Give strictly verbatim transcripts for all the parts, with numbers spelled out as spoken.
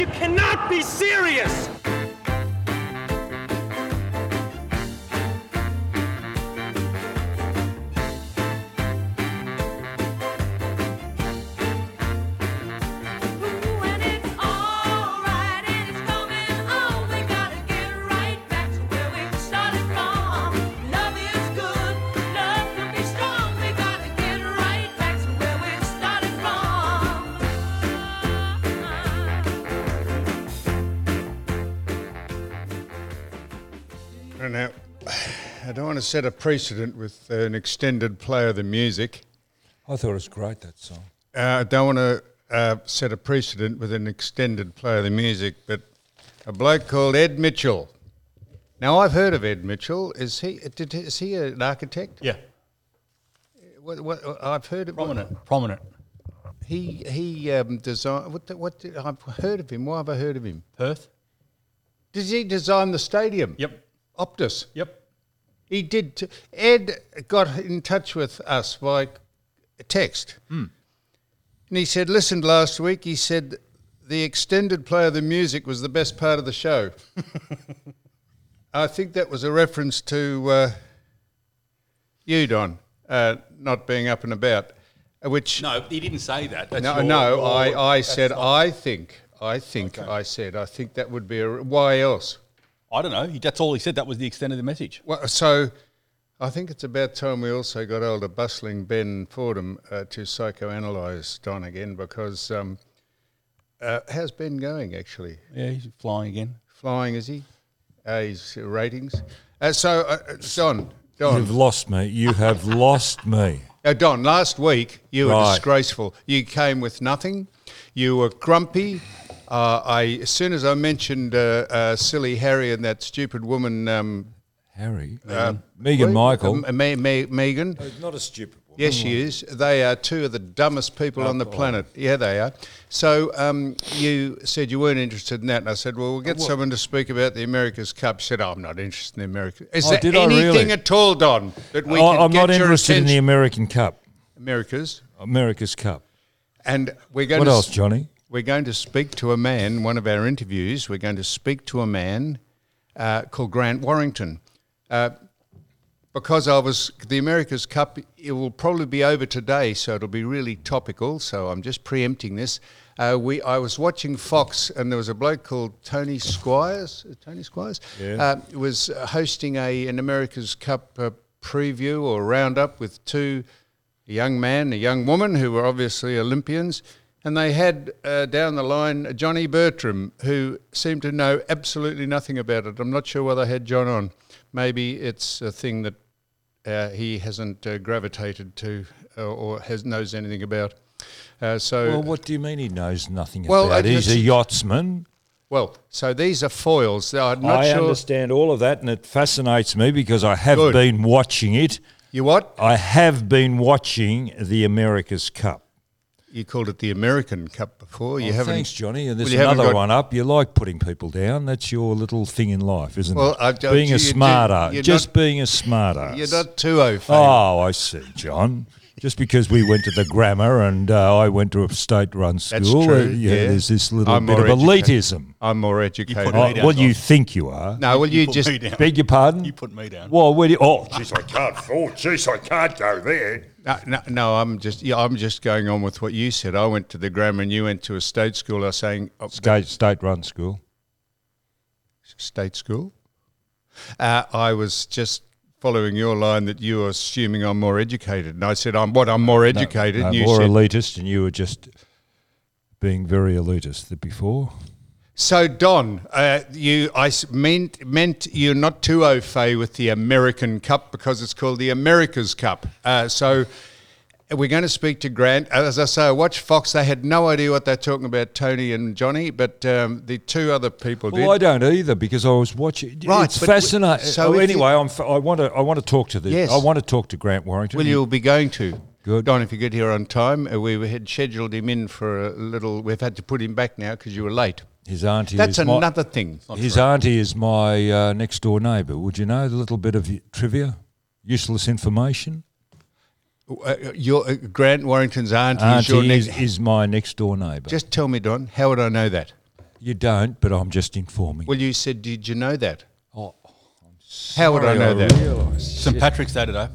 You cannot be serious! Now, I don't want to set a precedent with uh, an extended play of the music. I thought it was great, that song. Uh, I don't want to uh, set a precedent with an extended play of the music, but a bloke called Ed Mitchell. Now, I've heard of Ed Mitchell. Is he did, is he an architect? Yeah. What, what, I've heard of Prominent. What, Prominent. he he um, designed. What, the, what did, I've heard of him. Why have I heard of him? Perth. Did he design the stadium? Yep. Optus. Yep. He did. T- Ed got in touch with us by text. Mm. And he said, listened last week, he said the extended play of the music was the best part of the show. I think that was a reference to uh, you, Don, uh, not being up and about, uh, which... No, he didn't say that. That's no, your, no, your, I, I said, not, I think, I think, Okay. I said, I think that would be a... Why else? I don't know. He, that's all he said. That was the extent of the message. Well, so I think it's about time we also got older bustling Ben Fordham uh, to psychoanalyse Don again, because um, uh, how's Ben going, actually? Yeah, he's flying again. Flying, is he? Uh, his ratings. Uh, so, uh, Don, Don. You've lost me. You have lost me. Uh, Don, last week you were Right. disgraceful. You came with nothing. You were grumpy. Uh, I, as soon as I mentioned uh, uh, Silly Harry and that stupid woman... Um, Harry? uh, Megan what? Michael. Uh, Me- Me- Megan. Not a stupid one. Yes, she is. They are two of the dumbest people on the planet. Yeah, they are. So um, you said you weren't interested in that, and I said, well, we'll get someone to speak about the America's Cup. She said, oh, I'm not interested in the American. Is Oh, there did I anything really? at all, Don, that we Oh, can I'm get not your interested in the attention? American Cup. America's. America's Cup. And we're going What to else, Johnny? We're going to speak to a man, one of our interviews, we're going to speak to a man uh, called Grant Warrington. Uh, because I was, the America's Cup, it will probably be over today, so it'll be really topical, so I'm just preempting this. Uh, we, I was watching Fox, and there was a bloke called Tony Squires, uh, Tony Squires, Yeah. uh, was hosting a an America's Cup uh, preview or roundup with two, a young man, a young woman, who were obviously Olympians. And they had uh, down the line Johnny Bertram, who seemed to know absolutely nothing about it. I'm not sure why they had John on. Maybe it's a thing that uh, he hasn't uh, gravitated to uh, or has knows anything about. Uh, so, Well, what do you mean he knows nothing Well, about? I- He's a it's- yachtsman. well, so these are foils. I'm not I sure. understand all of that, and it fascinates me because I have Good. been watching it. You what? I have been watching the America's Cup. You called it the American Cup before. You Oh, haven't. thanks, Johnny. And there's well, you haven't another got- one up. You like putting people down. That's your little thing in life, isn't Well, it? I don't- being you- a you do- smarter. you're Just not- being a smarter. You're not too au fait. Oh, I see, John. Just because we went to the grammar and uh, I went to a state-run school, That's true, uh, yeah. there's this little I'm bit more of educated. elitism. I'm more educated. put Oh, me down, well, you John. think you are. no, well, you, put just. me down. Beg your pardon? You put me down. Well, where do you, oh, jeez, I can't. Oh, jeez, I can't go there. No, no, no, I'm just. Yeah, I'm just going on with what you said. I went to the grammar, and you went to a state school. I was saying oh, State, state-run school. state school. Uh, I was just following your line that you were assuming I'm more educated, and I said I'm what I'm more educated. No, and you more said, elitist, and you were just being very elitist the before. so Don, uh, you I s- meant meant you're not too au fait with the American Cup because it's called the America's Cup. Uh, so. We're going to speak to Grant. As I say, I watched Fox. They had no idea what they're talking about, Tony and Johnny, but um, the two other people did. Well, I don't either because I was watching. Right, it's but w- fascinating. so So if anyway, you- I'm. f- I want to. I want to talk to the. Yes. I want to talk to Grant Warrington. Well, you'll be going to. Good. Don, if you get here on time. Uh, we had scheduled him in for a little. We've had to put him back now because you were late. His auntie. That's is my- another thing. His auntie is my uh, next door neighbour. Would you know the little bit of trivia, useless information? Uh, your uh, Grant Warrington's auntie, is Auntie your is, next. is my next door neighbour. Just tell me, Don. How would I know that? You don't, but I'm just informing. Well, you said, did you know that? oh, How would I sorry, know that? realised. Saint Patrick's Day today.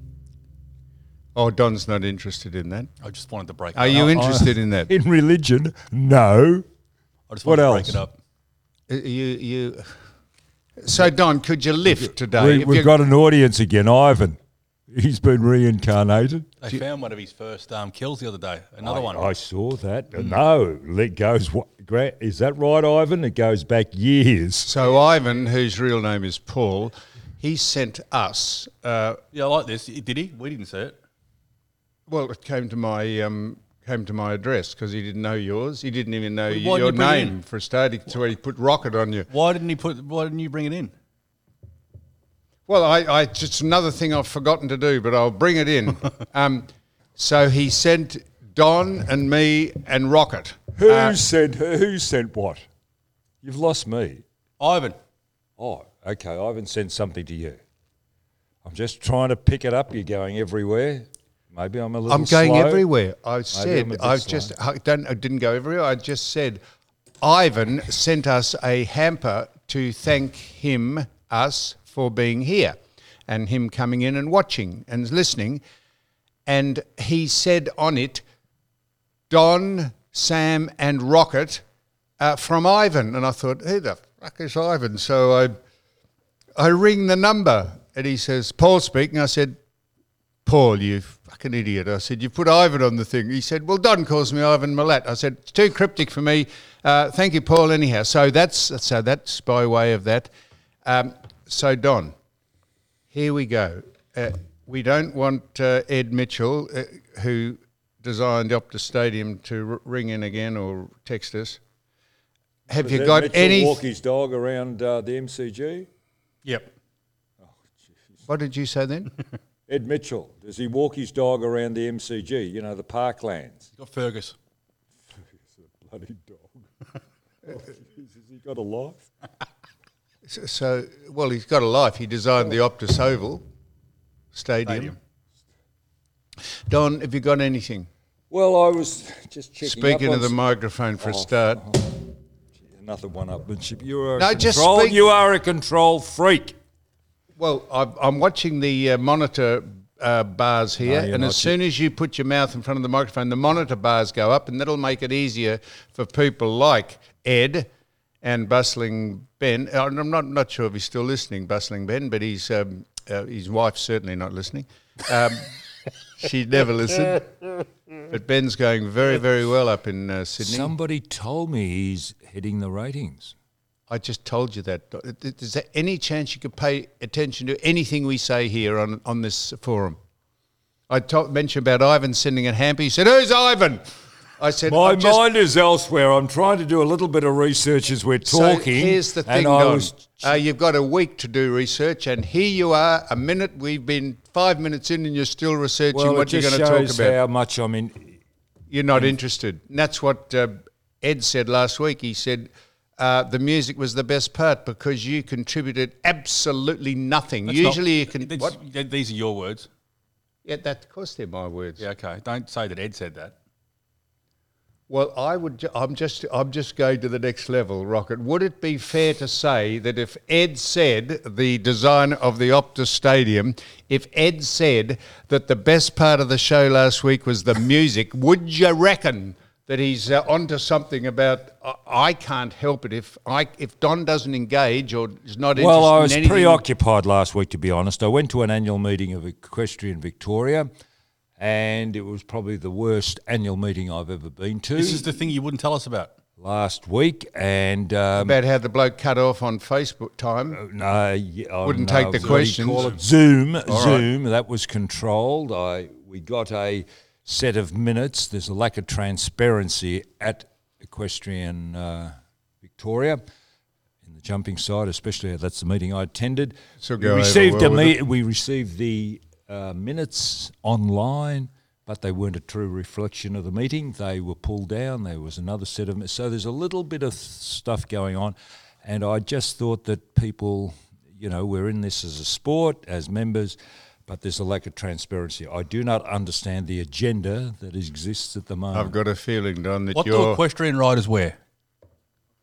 Oh, Don's not interested in that. I just wanted to break it Are up. you interested in that? In religion, no. I just What wanted to else? break it up. Uh, You, you. So, Don, could you lift today? We, If we've you- got an audience again, Ivan. He's been reincarnated. They found one of his first um, kills the other day. Another I, one. I saw that. No, it goes. what- Grant, is that right, Ivan? It goes back years. So, Ivan, whose real name is Paul, he sent us. Uh, Yeah, I like this. Did he? We didn't see it. well, it came to my um, came to my address because he didn't know yours. He didn't even know Well, why your didn't you bring it name in? for a start. So he put Rocket on you. Why didn't he put? Why didn't you bring it in? Well, I, I just another thing I've forgotten to do, but I'll bring it in. um, so he sent Don and me and Rocket. Who Uh, sent? Who sent what? You've lost me. Ivan. Oh, okay. Ivan sent something to you. I'm just trying to pick it up. You're going everywhere. Maybe I'm a little. I'm going slow. everywhere. I I'm a said bit I've slow. just I don't I didn't go everywhere. I just said Ivan sent us a hamper to thank him us for being here and him coming in and watching and listening, and he said on it Don, Sam, and Rocket uh, from Ivan, and I thought, who the fuck is Ivan? So I I ring the number, and he says, Paul speaking. I said, Paul, you fucking idiot. I said, you put Ivan on the thing. He said, well, Don calls me Ivan Milat. I said, it's too cryptic for me. Uh, thank you, Paul, anyhow. So that's so that's by way of that. Um, so, Don, here we go. Uh, we don't want uh, Ed Mitchell, uh, who designed Optus Stadium, to r- ring in again or text us. Have you Did got Mitchell any... walk his dog around uh, the M C G? Yep. What did you say then? Ed Mitchell, does he walk his dog around the M C G? You know, the parklands. He's got Fergus. Bloody dog. Has he got a life? So, so, well, he's got a life. He designed the Optus Oval Stadium. Stadium. Don, have you got anything? Well, I was just checking. Speaking up to the on microphone for a Oh, start. another one-upmanship. You are No, a just control. speak- You are a control freak. Well, I've, I'm watching the uh, monitor uh, bars here, No, you're and not. as soon as you put your mouth in front of the microphone, the monitor bars go up, and that'll make it easier for people like Ed and Bustling Ben. Uh, I'm not not sure if he's still listening, Bustling Ben, but he's um, uh, his wife's certainly not listening. Um, she never listened. But Ben's going very, very well up in uh, Sydney. Somebody told me he's heading the ratings. I just told you that. Is there any chance you could pay attention to anything we say here on, on this forum? I to- mentioned about Ivan sending a hamper. He said, who's Ivan? I said, My "I'm just-" mind is elsewhere. I'm trying to do a little bit of research as we're So talking. here's the and thing, I Don. was- Uh, you've got a week to do research, and here you are, a minute. We've been five minutes in, and you're still researching well, what it you're just going to talk shows about. how much I'm in. You're not interested. And that's what uh, Ed said last week. He said uh, the music was the best part because you contributed absolutely nothing. That's not- Usually you can... it's- What? th- These are your words. Yeah, that, of course they're my words. Yeah, okay. Don't say that Ed said that. Well, I would. Ju- I'm just. I'm just going to the next level, Rocket. Would it be fair to say that if Ed said the design of the Optus Stadium, if Ed said that the best part of the show last week was the music, would you reckon that he's uh, onto something about? I, I can't help it if I if Don doesn't engage or is not interested. Well, I was in anything, preoccupied last week, to be honest. I went to an annual meeting of Equestrian Victoria, and it was probably the worst annual meeting I've ever been to This is the thing you wouldn't tell us about. last week. And um, about how the bloke cut off on Facebook time. no, yeah, oh, Wouldn't no, take the what do you questions. call it? Zoom, right. Zoom. That was controlled. I we got a set of minutes. There's a lack of transparency at Equestrian uh, Victoria. In the jumping side, especially that's the meeting I attended. So we go over received well a with me- it. we received the uh, minutes online, but they weren't a true reflection of the meeting. They were pulled down. There was another set of so there's a little bit of stuff going on, and I just thought that people, you know, we're in this as a sport, as members, but there's a lack of transparency. I do not understand the agenda that exists at the moment. I've got a feeling, Don, that What do you're. equestrian riders wear?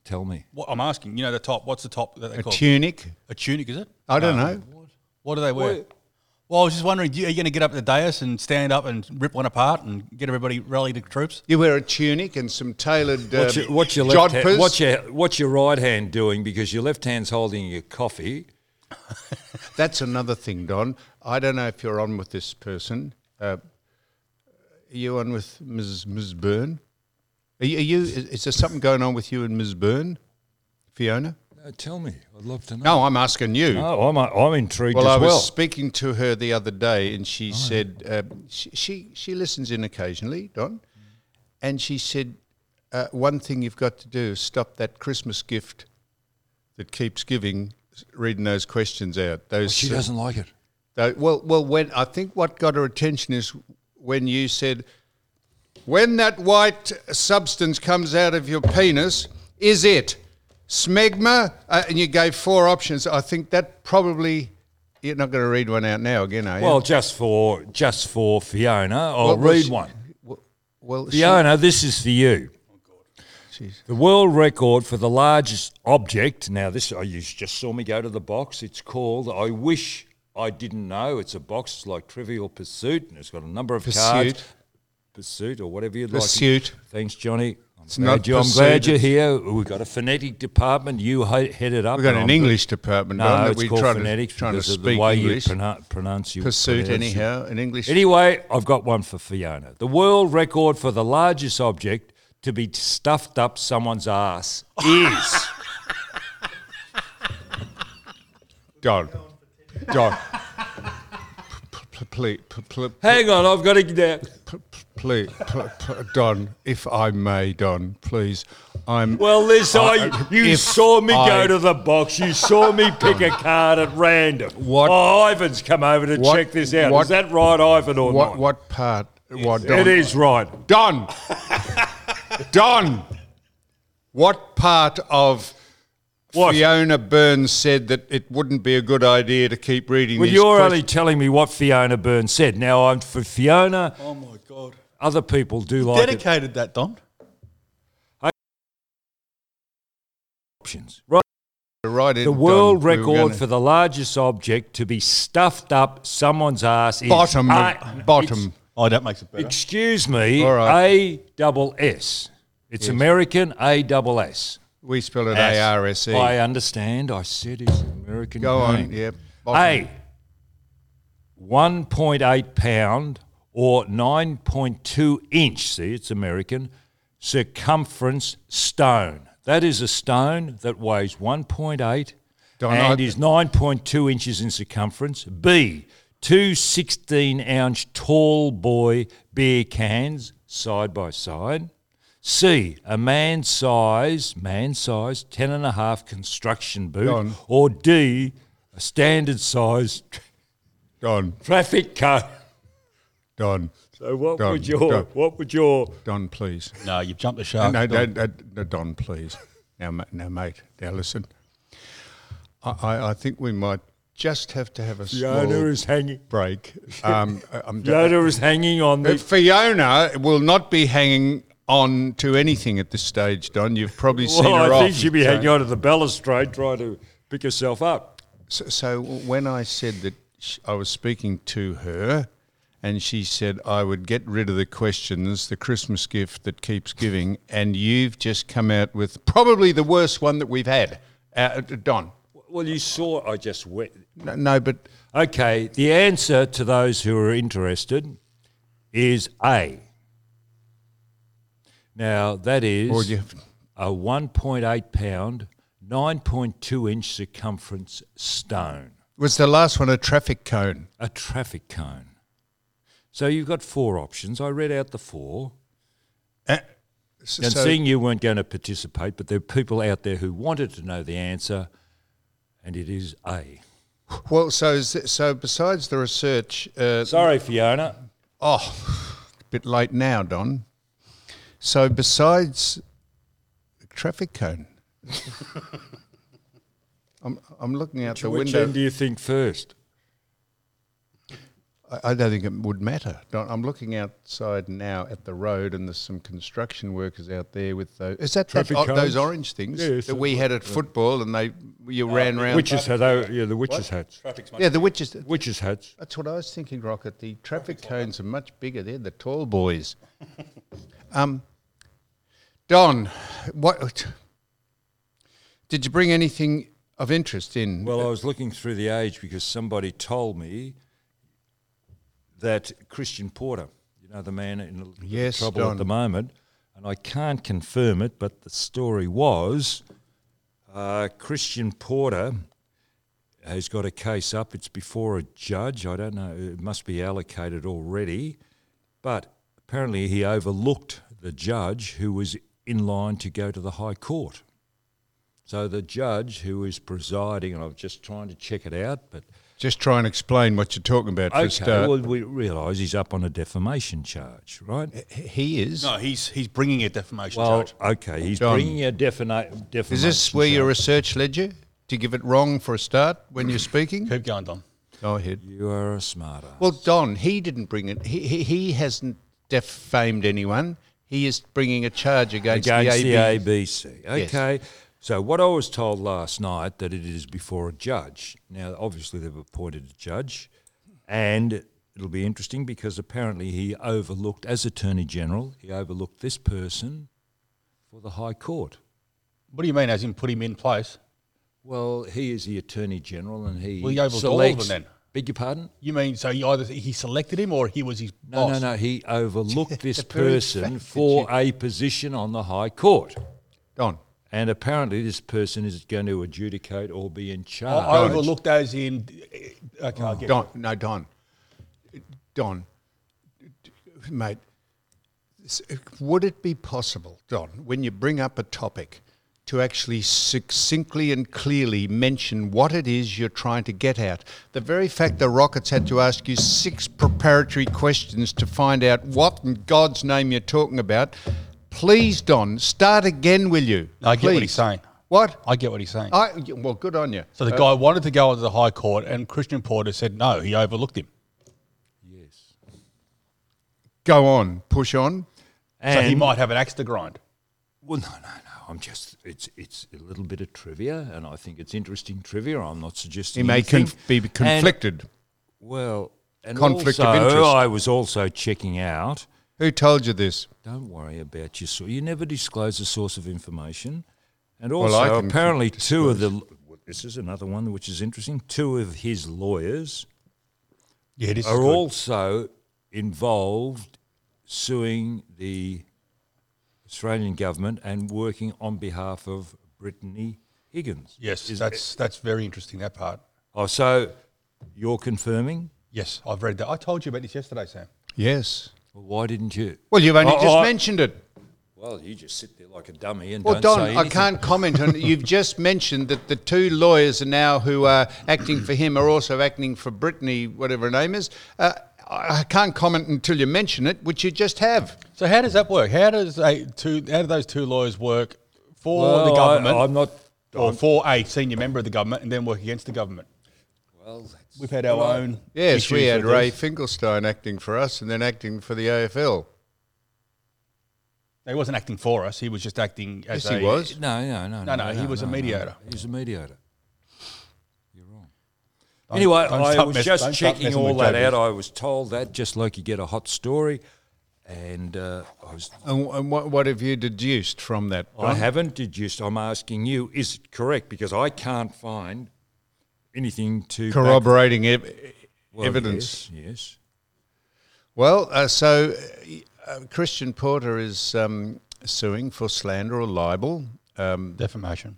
Tell me. What I'm asking, you know, the top. What's the top that they A call? tunic? A tunic, is it? I don't No. know. What do they wear? What? Well, I was just wondering, do you- are you going to get up at the dais and stand up and rip one apart and get everybody rallied to troops? You wear a tunic and some tailored uh, What's your, what's your left hand, jodhpurs. what's your what's your right hand doing? Because your left hand's holding your coffee. That's another thing, Don. I don't know if you're on with this person. Uh, are you on with Missus Miz Byrne? Are you, are you? Is, is there something going on with you and Miz Byrne, Fiona? Uh, tell me. I'd love to know. No, I'm asking you. No, I'm I'm intrigued Well, as I was well. speaking to her the other day, and she said uh, she, she she listens in occasionally, Don, and she said uh, one thing you've got to do is stop that Christmas gift that keeps giving, reading those questions out. Those She uh, doesn't like it. tho- well, well, when I think what got her attention is when you said, "When that white substance comes out of your penis, is it smegma?" Uh, and you gave four options. I think that probably you're not going to read one out now again, are you? Well, just for just for Fiona, I'll Well, well, read she- one. Well, well she- Fiona, this is for you. she's- The world record for the largest object. Now, this oh, you just saw me go to the box. It's called "I Wish I Didn't Know." It's a box it's like Trivial Pursuit, and it's got a number of cards. Pursuit. Pursuit, or whatever you'd Pursuit. like. Thanks, Johnny. I'm It's glad, not you, I'm pursuit, glad you're it's- here. We've got a phonetic department. You he- head it up. We've got and an I'm English department, No, Don, that it's we called try to, phonetics trying to because of speak the way English. you pronoun- pronounce your Pursuit, pronounce it. anyhow, in English. Anyway, I've got one for Fiona. The world record for the largest object to be stuffed up someone's ass is. Don. Don. P- p- Please, p- pl- Hang on, I've got to get out. p- p- please, p- p- Don, if I may, Don, please. I'm. Well, Liz, I, I- you if saw me I- go to the box. You saw me pick a card at random. What- Oh, Ivan's come over to what- check this out. what- Is that right, Ivan, or what? not? What part? What? Don? It is right. Don. Don. What part of What? Fiona Burns said that it wouldn't be a good idea to keep reading Well, these you're questions? only telling me what Fiona Burns said. Now, I'm for Fiona. Oh my God! Other people do like it. Dedicated that, Don. Options. Right. Right in, The world Don, we were record gonna- for the largest object to be stuffed up someone's ass is bottom, A- of- bottom. Oh, that makes it better. Excuse me, All right. A double S. It's American A double S. We spell it S. A R S E. I understand. I said it's American. Go on, name. yeah. bottom. A, one point eight pound or nine point two inch, see, it's American, circumference stone. That is a stone that weighs one point eight Don, and I- is nine point two inches in circumference. B, two sixteen-ounce tall boy beer cans side by side. C, a man size, man size, ten and a half construction boot. Don. Or D, a standard size Don, traffic cone. Don, So what Don, would your Don. what would your Don, please. No, you've jumped the shark. No, no, Don. no, no, Don, please. Now, ma- now, mate, now listen. I, I, I think we might just have to have a Fiona small is hanging. break. Um, I- I'm Fiona is hanging on Uh, the. Fiona will not be hanging on to anything at this stage, Don. You've probably seen Well, her I off. think she'd be so, hanging on to the balustrade trying to pick herself up. So, so when I said that sh- I was speaking to her, and she said I would get rid of the questions, the Christmas gift that keeps giving, and you've just come out with probably the worst one that we've had, uh, Don. Well, you saw. I just went. No, no, but Okay, the answer to those who are interested is A. Now that is or you, a one point eight pound, nine point two inch circumference stone, was the last one a traffic cone? a traffic cone. So you've got four options. I read out the four. Uh, s- And so- seeing you weren't going to participate, but there are people out there who wanted to know the answer, and it is A. well, so is it- so besides the research, uh, Sorry, Fiona. oh, a bit late now, Don. So besides traffic cone, I'm I'm looking out the Which window. end do you think first? I, I don't think it would matter. Don, I'm looking outside now at the road, and there's some construction workers out there with those. Is that, that Traffic o- those cones? orange things Yes, that we had at football, and they you ran round? Witches hat, oh, yeah, the witches hats. Yeah, the witches. Witches hats. That's what I was thinking, Rocket. The traffic cones are much bigger. They're the tall boys. um, Don, what did you bring anything of interest in? Well, I was looking through the age because somebody told me that Christian Porter, you know, the man in a little bit of Yes, trouble Don. at the moment, and I can't confirm it, but the story was uh, Christian Porter has got a case up. It's before a judge. I don't know. It must be allocated already, but apparently he overlooked the judge who was in line to go to the High Court. So the judge who is presiding, and I'm just trying to check it out, but Just try and explain what you're talking about for a okay, start. well, we realise he's up on a defamation charge, right? He is. No, he's he's bringing a defamation Well, charge. okay, he's Don. bringing a defina- defamation Is this where your charge. research led you to give it wrong for a start when you're speaking? Keep going, Don. Go ahead. You are a smart ass. Well, Don, he didn't bring it. He he, he hasn't defamed anyone. He is bringing a charge against, against the the A A B. B C. Okay. So what I was told last night that it is before a judge. Now, obviously, they've appointed a judge, and it'll be interesting because apparently he overlooked, as Attorney General, he overlooked this person for the High Court. What do you mean, as in put him in place? Well, he is the Attorney General, and he Well, he overlooked selects. all of them then. Beg your pardon? You mean so he either he selected him or he was his No, boss? no, no. He overlooked this The very person fact that for you- a position on the High Court. Don, And apparently this person is going to adjudicate or be in I, charge. I overlooked those in. Okay, I'll get Don, no, Don, Don, mate. s- Would it be possible, Don, when you bring up a topic, to actually succinctly and clearly mention what it is you're trying to get at? The very fact the Rockets had to ask you six preparatory questions to find out what in God's name you're talking about. Please, Don, start again, will you? I get what Please. he's saying. What? I get what he's saying. I, well, good on you. So the guy wanted to go to the High Court, and Christian Porter said no. He overlooked him. Yes. Go on, push on. So he And- might have an axe to grind. Well, no, no, no. I'm just, it's it's a little bit of trivia, and I think it's interesting trivia. I'm not suggesting He may anything. conf- be And- conflicted. well, and Conflict of also, interest. I was also checking out. Who told you this? Don't worry about your source. You never disclose the source of information. And Well, also, I can apparently, disclose. two of the, this is another one which is interesting, two of his lawyers Yeah, this are is good. also involved suing the Australian government and working on behalf of Brittany Higgins. Yes, Is- that's that's very interesting. That part. Oh, so you're confirming? Yes, I've read that. I told you about this yesterday, Sam. Yes. Well, why didn't you? Well, you've only Oh, just oh, mentioned it. Well, you just sit there like a dummy and Well, don't Don, say I anything. can't comment on. You've just mentioned that the two lawyers are now who are acting for him are also acting for Brittany, whatever her name is. Uh, I I can't comment until you mention it, which you just have. So how does that work? How does a two? How do those two lawyers work for Well, the government, I, I'm not. or for a senior member of the government, and then work against the government? Well, that's, We've had our own. Yes, we issues had with Ray this. Finkelstein acting for us and then acting for the A F L. He wasn't acting for us. He was just acting as Yes, a. he was. No, no, no, No, no, he was a no, mediator. He was a mediator. You're wrong. Don't- Anyway, don't I start was mess- just don't start checking messing all with that Javier. out. I was told that just like you get a hot story, and uh, I was. And, and what, what have you deduced from that? I Don? haven't deduced. I'm asking you, is it correct? Because I can't find anything to back- Corroborating ev- Well, evidence. Yes, yes. Well, uh, so uh, Christian Porter is um, suing for slander or libel. Um, defamation.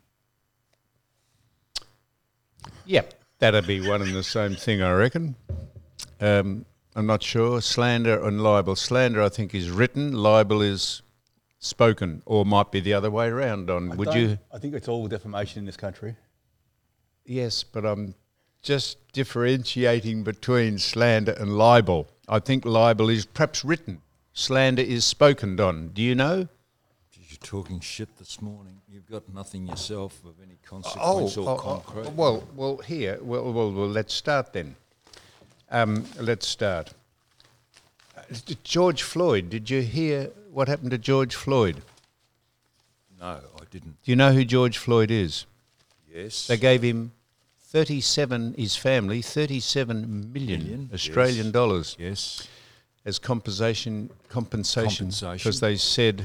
Yep, that'd be one and the same thing, I reckon. Um, I'm not sure. Slander and libel. Slander, I think, is written. Libel is spoken, or might be the other way around. On I would don't- you? I think it's all defamation in this country. Yes, but I'm just differentiating between slander and libel. I think libel is perhaps written. Slander is spoken. Don, do you know? You're talking shit this morning. You've got nothing yourself of any Oh, consequence or oh, concrete. oh, well, well, here, well, well, well, let's start then. Um, let's start. Uh, George Floyd, did you hear what happened to George Floyd? No, I didn't. Do you know who George Floyd is? Yes. They gave him thirty-seven, his family, thirty-seven million, Million, Australian yes. dollars Yes. as compensation, compensation, Compensation. because they said,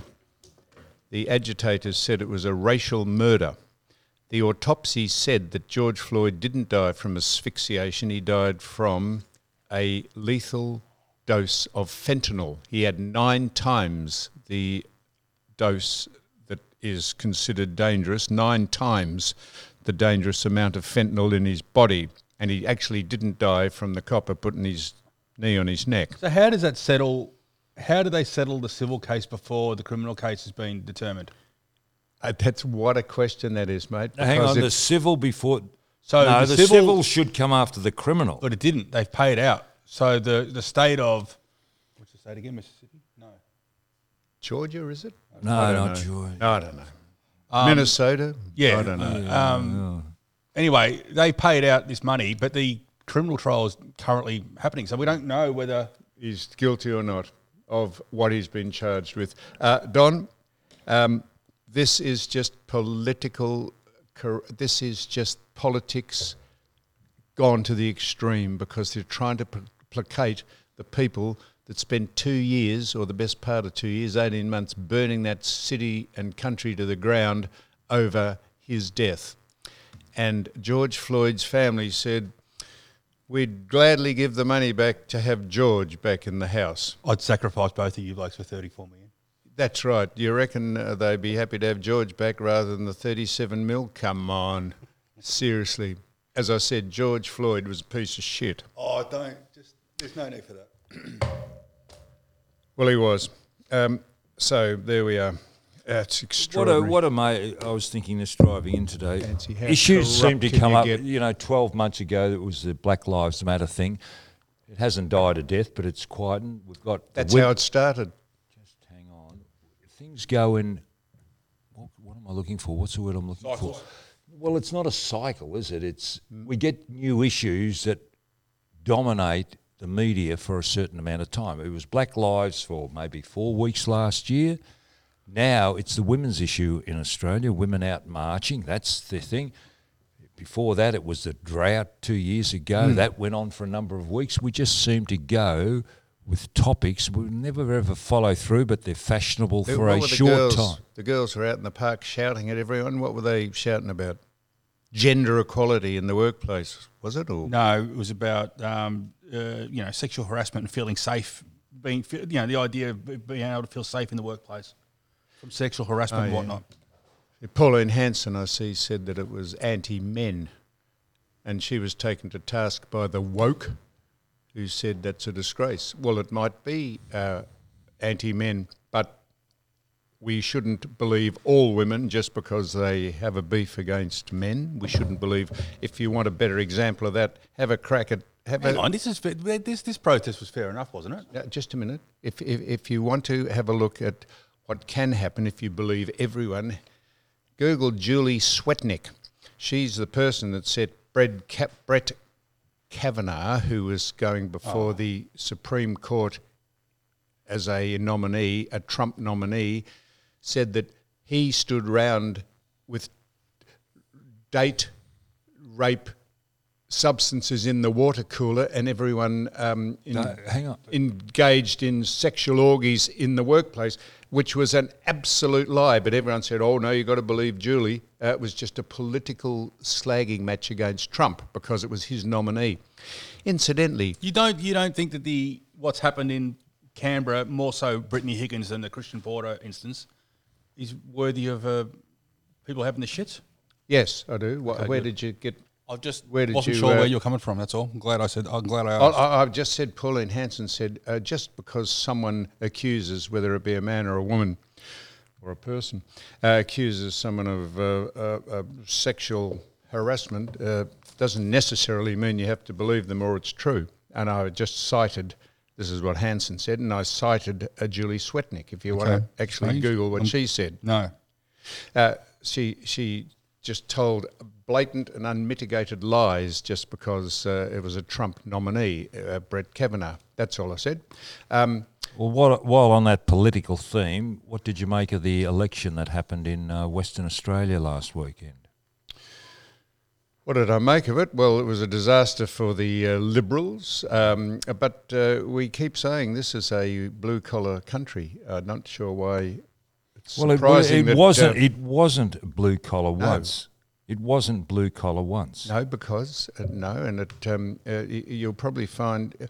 the agitators said it was a racial murder. The autopsy said that George Floyd didn't die from asphyxiation, he died from a lethal dose of fentanyl. He had nine times the dose that is considered dangerous, nine times the dangerous amount of fentanyl in his body, and he actually didn't die from the copper putting his knee on his neck. So how does that settle? How do they settle the civil case before the criminal case has been determined? Uh, that's what a question that is, mate. Now, hang because on, the it's- civil before... So no, the the, civil- civil, should come after the criminal. But it didn't. They've paid out. So the, the state of, what's the state again, Mississippi? No. Georgia, is it? No, I don't not know. Georgia. No, I don't know. Um, Minnesota? Yeah. I don't know. uh, um, Anyway, they paid out this money, but the criminal trial is currently happening. So we don't know whether... He's guilty or not of what he's been charged with. Uh, Don, um, this is just political, cor- this is just politics gone to the extreme, because they're trying to pl- placate the people that spent two years, or the best part of two years, eighteen months, burning that city and country to the ground over his death. And George Floyd's family said, we'd gladly give the money back to have George back in the house. I'd sacrifice both of you blokes for thirty-four million. That's right. You reckon uh, they'd be happy to have George back rather than the thirty-seven mil? Come on. Seriously. As I said, George Floyd was a piece of shit. Oh, don't. Just, there's no need for that. Well, he was. Um, so there we are. That's What, extraordinary. a, what am I? I was thinking this driving in today. Fancy, how Issues seem to corrupt can come you up. get? You know, twelve months ago it was the Black Lives Matter thing. It hasn't died a death, but it's quietened. We've got the That's whip- how it started. Just hang on. Things go in. What, what am I looking for? What's the word I'm looking Cycles. for? Well, it's not a cycle, is it? It's we get new issues that dominate the media for a certain amount of time. It was Black Lives for maybe four weeks last year. Now it's the women's issue in Australia, women out marching, that's the thing. Before that it was the drought two years ago. That went on for a number of weeks. We just seem to go with topics. We never ever follow through, but they're fashionable What for were a the short girls, time. The girls were out in the park shouting at everyone. What were they shouting about? Gender equality in the workplace, was it? Or No, it was about um, uh, you know, sexual harassment and feeling safe, being fe- you know, the idea of being able to feel safe in the workplace from sexual harassment Oh, and yeah. whatnot. Pauline Hanson, I see, said that it was anti-men, and she was taken to task by the woke, who said that's a disgrace. Well, it might be uh, anti-men, but we shouldn't believe all women just because they have a beef against men. We shouldn't believe. If you want a better example of that, have a crack at. Have Hang a, on, this is fa- this this protest was fair enough, wasn't it? Uh, just a minute. If, if if you want to have a look at what can happen if you believe everyone, Google Julie Swetnick. She's the person that set Brett, Cap, Brett Kavanaugh, who was going before the Supreme Court as a nominee, a Trump nominee, said that he stood round with date rape substances in the water cooler, and everyone um, in, No, hang on. engaged in sexual orgies in the workplace, which was an absolute lie. But everyone said, oh, no, you've got to believe Julie. Uh, it was just a political slagging match against Trump because it was his nominee. Incidentally, You don't you don't think that the what's happened in Canberra, more so Brittany Higgins than the Christian Porter instance, is worthy of uh, people having the shits? yes, I do. Wh- Okay, Where good. did you get... I just Where did wasn't you, sure uh, where you're coming from. That's all. I'm glad I said. I'm glad I I, asked. I, I've just said, Pauline Hanson said, uh, just because someone accuses, whether it be a man or a woman or a person, uh, accuses someone of uh, uh, uh, sexual harassment, uh, doesn't necessarily mean you have to believe them or it's true. And I just cited, this is what Hanson said, and I cited uh, Julie Swetnick, if you want Okay. to actually Strange. Google what Um, she said. no. Uh, she she just told blatant and unmitigated lies just because uh, it was a Trump nominee, uh, Brett Kavanaugh. That's all I said. Um, Well, while, while on that political theme, what did you make of the election that happened in uh, Western Australia last weekend? What did I make of it? Well, it was a disaster for the uh, Liberals, um, but uh, we keep saying this is a blue-collar country. I'm not sure why it's Well, it, surprising it that... wasn't. uh, It wasn't blue collar No. once. It wasn't blue collar once. No, because, uh, no, and it, um, uh, y- you'll probably find, uh,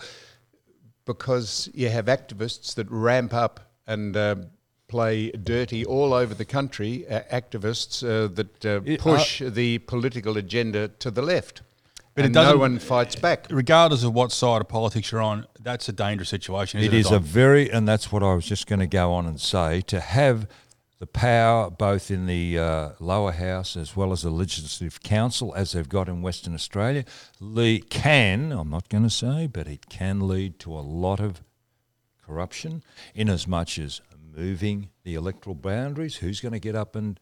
because you have activists that ramp up and uh, play dirty all over the country, uh, activists uh, that uh, It- push the political agenda to the left. But it and no doesn't- one fights back. Regardless of what side of politics you're on, that's a dangerous situation. Isn't It it is a Don? very, and that's what I was just going to go on and say, to have the power both in the uh, lower house as well as the Legislative Council, as they've got in Western Australia, lead, can, I'm not going to say, but it can lead to a lot of corruption in as much as moving the electoral boundaries. Who's going to get up and...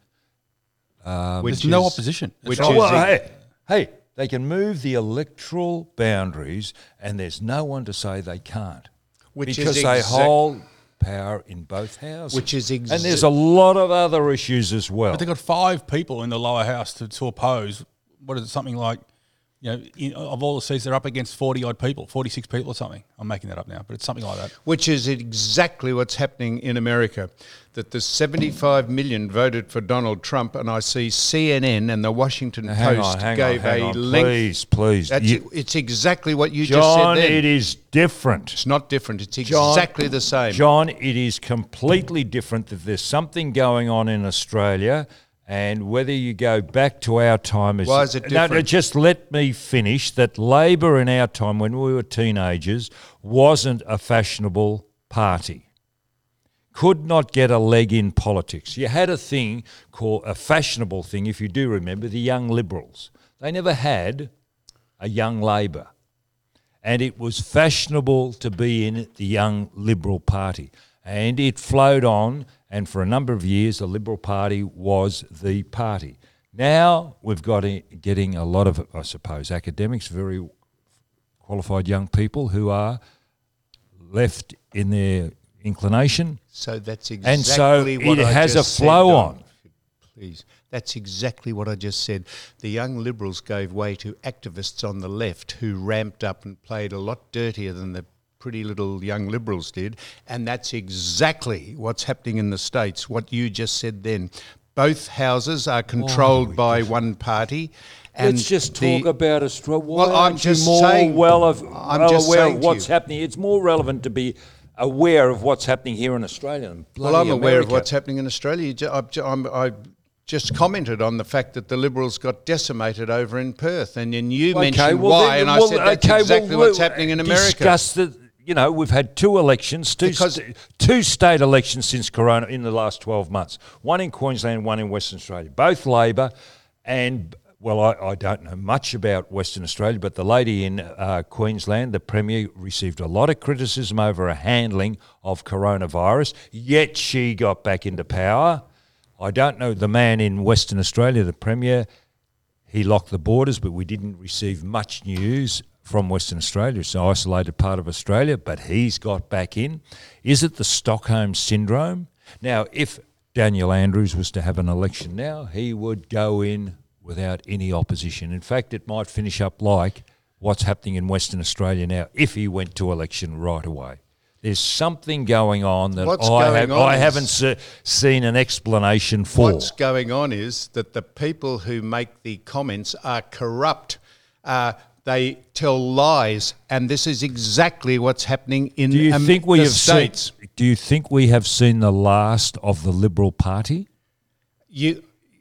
Uh, Which There's no is- opposition. That's which right. is- well, hey, hey, they can move the electoral boundaries and there's no one to say they can't. Which is because they exact- hold power in both houses. Which is and exa- there's a lot of other issues as well. But they've got five people in the lower house to, to oppose. What is it? Something like, you know, in, of all the seats, they're up against forty odd people, forty-six people or something. I'm making that up now, but it's something like that. Which is exactly what's happening in America. That the seventy-five million voted for Donald Trump, and I see C N N and the Washington Now, hang Post on, hang gave on, hang a on. length. Please, please. That's, You- it's exactly what you John, just said then. it is different. It's not different. It's John- exactly the same. John, it is completely different that there's something going on in Australia, and whether you go back to our time as... Why is it No, no, different? just let me finish. That Labor in our time, when we were teenagers, wasn't a fashionable party. Could not get a leg in politics. You had a thing called a fashionable thing, if you do remember, the Young Liberals. They never had a Young Labor. And it was fashionable to be in the Young Liberal Party. And it flowed on, and for a number of years, the Liberal Party was the party. Now we've got a, getting a lot of, I suppose, academics, very qualified young people who are left in their inclination. So that's exactly And so what it I has a just said, flow Don. on. Please. That's exactly what I just said. The Young Liberals gave way to activists on the left who ramped up and played a lot dirtier than the pretty little Young Liberals did. And that's exactly what's happening in the States, what you just said then. Both houses are controlled by one party. And Let's just the- talk about Australia. Why Well, I'm aren't you just more saying- well, of, I'm well just aware saying of to what's you. happening? It's more relevant to be aware of what's happening here in Australia than Well, bloody I'm aware of America. what's happening in Australia. You ju- I've ju- I'm, I just commented on the fact that the Liberals got decimated over in Perth, and then you mentioned well, why, then- and I well, said that's okay, exactly well, what's happening in America. Discuss the, you know, we've had two elections, two, Because- st- two state elections since Corona in the last twelve months. One in Queensland, one in Western Australia. Both Labor, and well, I, I don't know much about Western Australia, but the lady in uh, Queensland, the Premier, received a lot of criticism over her handling of coronavirus, yet she got back into power. I don't know the man in Western Australia, the Premier, he locked the borders, but we didn't receive much news from Western Australia. It's an isolated part of Australia, but he's got back in. Is it the Stockholm Syndrome? Now, if Daniel Andrews was to have an election now, he would go in without any opposition. In fact, it might finish up like what's happening in Western Australia now if he went to election right away. There's something going on that What's I, going have, on I is- haven't se- seen an explanation for. What's going on is that the people who make the comments are corrupt. Uh, they tell lies, and this is exactly what's happening in Do you um, think we the have states. seen? Do you think we have seen the last of the Liberal Party? You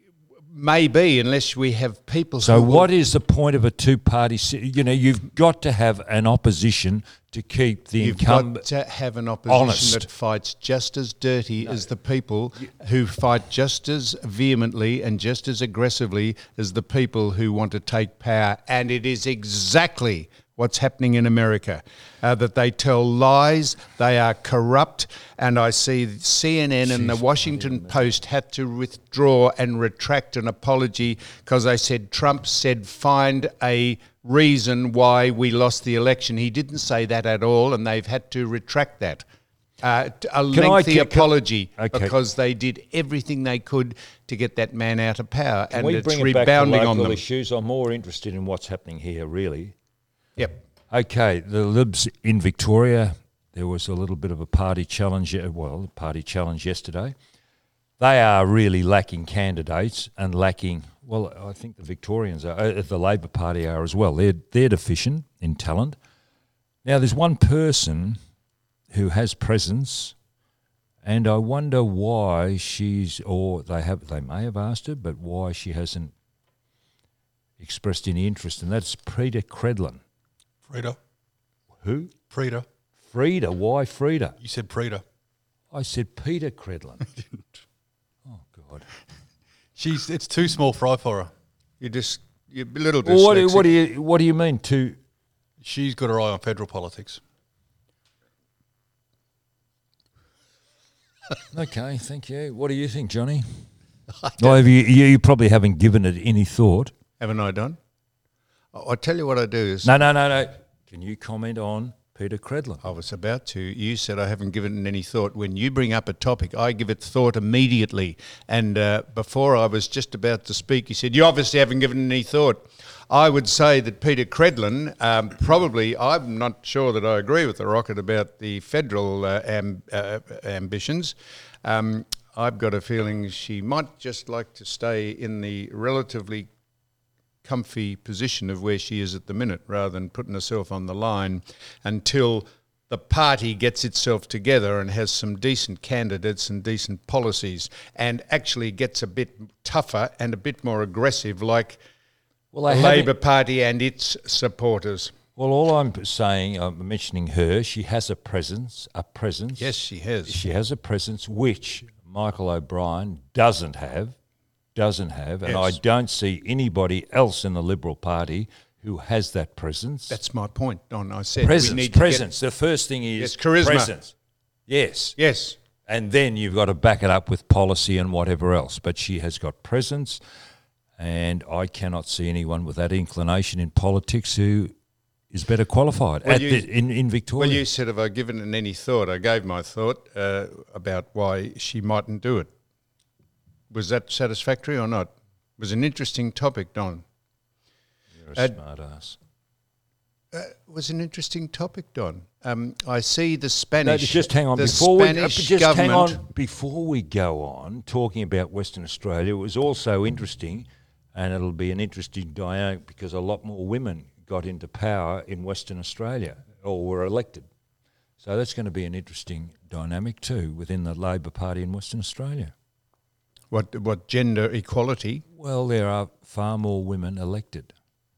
maybe, unless we have people. So, who will- what is the point of a two-party? si- You know, you've got to have an opposition to keep the You've incumbent. got to have an opposition honest. that fights just as dirty as the people who fight just as vehemently and just as aggressively as the people who want to take power. And it is exactly what's happening in America, uh, that they tell lies, they are corrupt, and I see C N N and the Washington Post had to withdraw and retract an apology because they said Trump said find a reason why we lost the election. He didn't say that at all, and they've had to retract that. Uh, a Can lengthy I, can, apology okay. because they did everything they could to get that man out of power, Can and we it's bring it back to rebounding on local them. issues? I'm more interested in what's happening here, really. Yep. Okay, the Libs in Victoria, there was a little bit of a party challenge, well, a party challenge yesterday. They are really lacking candidates and lacking, well, I think the Victorians are, uh, the Labor Party are as well. They're, they're deficient in talent. Now, there's one person who has presence, and I wonder why she's, or they have, they may have asked her, but why she hasn't expressed any interest, and that's Peter Credlin. Frida. Who? Frida. Frida. Why Frida? You said Frida. I said Peter Credlin. Oh, God. She's, it's too small fry for her. You just, you're a little Well, what, do, dyslexic. what, do you, what do you mean to... She's got her eye on federal politics. Okay, thank you. What do you think, Johnny? Well, have you, you, you probably haven't given it any thought. Haven't I done? I I'll tell you what I do is, No, no, no, no. Can you comment on Peter Credlin? I was about to, you said I haven't given it any thought. When you bring up a topic, I give it thought immediately. And uh, before I was just about to speak, you said, you obviously haven't given it any thought. I would say that Peter Credlin, um, probably, I'm not sure that I agree with the Rocket about the federal uh, am, uh, ambitions. Um, I've got a feeling she might just like to stay in the relatively comfy position of where she is at the minute, rather than putting herself on the line until the party gets itself together and has some decent candidates and decent policies and actually gets a bit tougher and a bit more aggressive, like Well, I the haven't- Labor Party and its supporters. Well, all I'm saying, I'm mentioning her, she has a presence, a presence. Yes, she has. She has a presence which Michael O'Brien doesn't have, doesn't have, and I Yes. don't see anybody else in the Liberal Party who has that presence. That's my point, Don. I said presence, we need to presence. The first thing is Yes, charisma. presence. Yes. Get, yes, And then you've got to back it up with policy and whatever else. But she has got presence, and I cannot see anyone with that inclination in politics who is better qualified Well, at you- the, in, in Victoria. well, you said, have I given it any thought? I gave my thought uh, about why she mightn't do it. Was that satisfactory or not? It was an interesting topic, Don. You're a uh, smart ass. It was an interesting topic, Don. Um, I see the No, Spanish. just hang on the before we uh, Spanish just hang government. on before we go on talking about Western Australia. It was also interesting, and it'll be an interesting dynamic because a lot more women got into power in Western Australia or were elected. So that's going to be an interesting dynamic too within the Labor Party in Western Australia. What what gender equality? Well, there are far more women elected.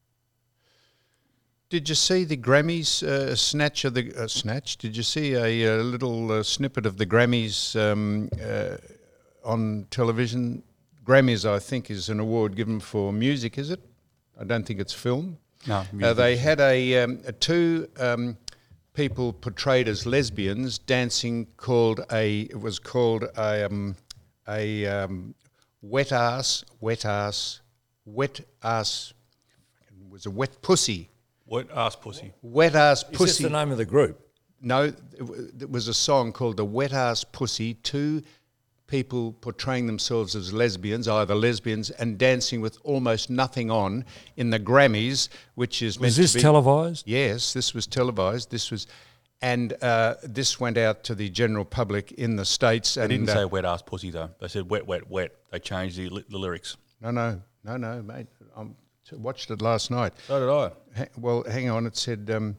Did you see the Grammys uh, snatch of the uh, snatch? Did you see a, uh little uh, snippet of the Grammys um, uh, on television? Grammys, I think, is an award given for music. Is it? I don't think it's film. No. Uh, they had a, um, a two um, people portrayed as lesbians dancing called a. It was called a um, a um, wet ass, wet ass, wet ass. It was a wet pussy. What ass pussy? Wet ass Is this pussy. the name of the group? No, it w- it was a song called the Wet Ass Pussy. Two people portraying themselves as lesbians, either lesbians, and dancing with almost nothing on in the Grammys, which is meant Was this to be televised? Yes, this was televised. This was, and uh, this went out to the general public in the States. They And didn't uh, say wet ass pussy though. They said wet, wet, wet. They changed the, li- the lyrics. no, no, no, no, mate. I watched it last night. So did I. Ha- well, hang on. It said um,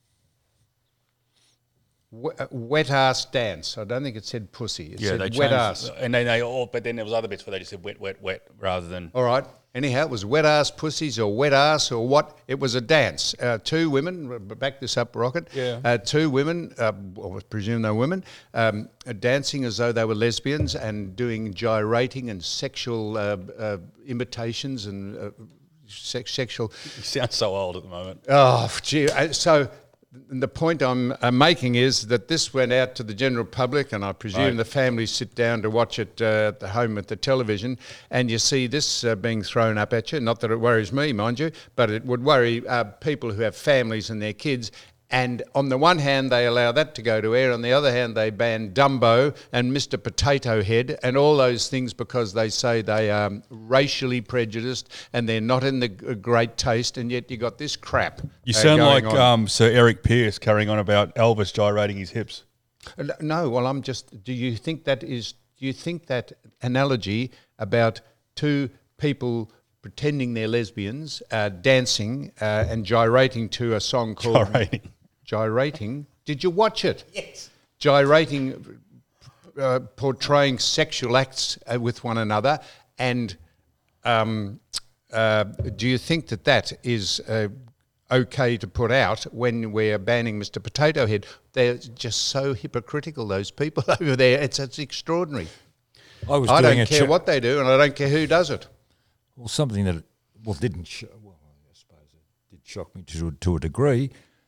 we- uh, wet ass dance. I don't think it said pussy. It Yeah, said they wet changed, ass. and then they all. But then there was other bits where they just said wet, wet, wet rather than. All right. Anyhow, it was wet ass pussies or wet ass or what? It was a dance. Uh, two women, r- back this up, Rocket. Yeah. Uh, two women, uh, I presume they were women, um, uh, dancing as though they were lesbians and doing gyrating and sexual uh, uh, imitations and uh, sex, sexual. You sound so old at the moment. Oh, gee. uh, So the point I'm uh, making is that this went out to the general public, and I presume Right. the families sit down to watch it uh, at the home at the television, and you see this uh, being thrown up at you. Not that it worries me, mind you, but it would worry uh, people who have families and their kids. And on the one hand, they allow that to go to air. On the other hand, they ban Dumbo and Mister Potato Head and all those things because they say they are racially prejudiced and they're not in the g- great taste. And yet you got this crap. You uh, sound going like on. um, Sir Eric Pearce carrying on about Elvis gyrating his hips. Uh, No, well, I'm just. Do you think that is? Do you think that analogy about two people pretending they're lesbians, uh, dancing uh, and gyrating to a song called Gyrating. Gyrating. Did you watch it? Yes. Gyrating, uh, portraying sexual acts uh, with one another, and um, uh, do you think that that is uh, okay to put out when we're banning Mister Potato Head? They're just so hypocritical, those people over there. It's it's extraordinary. I was I doing don't a care cha- what they do, and I don't care who does it. Well, something that well didn't sh- well, I suppose it did shock me to to a degree.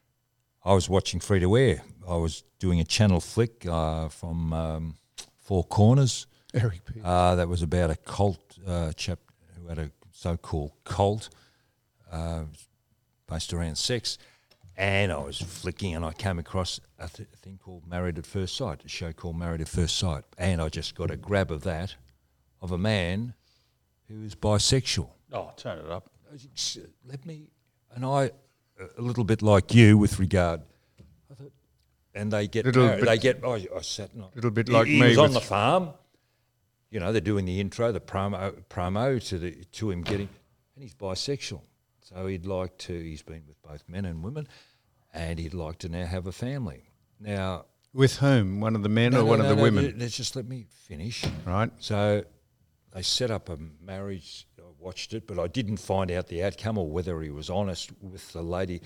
I was watching free to air. I was doing a channel flick uh, from um, Four Corners. Eric Pearce. Uh, that was about a cult uh, chap who had a so-called cult uh, based around sex. And I was flicking, and I came across a, th- a thing called Married at First Sight, a show called Married at First Sight. And I just got a grab of that, of a man who is bisexual. Oh, turn it up. I was, Let me, and I, a little bit like you with regard, I thought, and they get Little married, bit- they get, I, I sat, and I- Little bit he- like he me was on with- the farm, you know, they're doing the intro, the promo, promo to the to him getting, and he's bisexual. So he'd like to, he's been with both men and women, and he'd like to now have a family. Now, With whom? One of the men no, or no, one no, of the no, women? Let's just let me finish. Right. So they set up a marriage. I watched it, but I didn't find out the outcome or whether he was honest with the lady.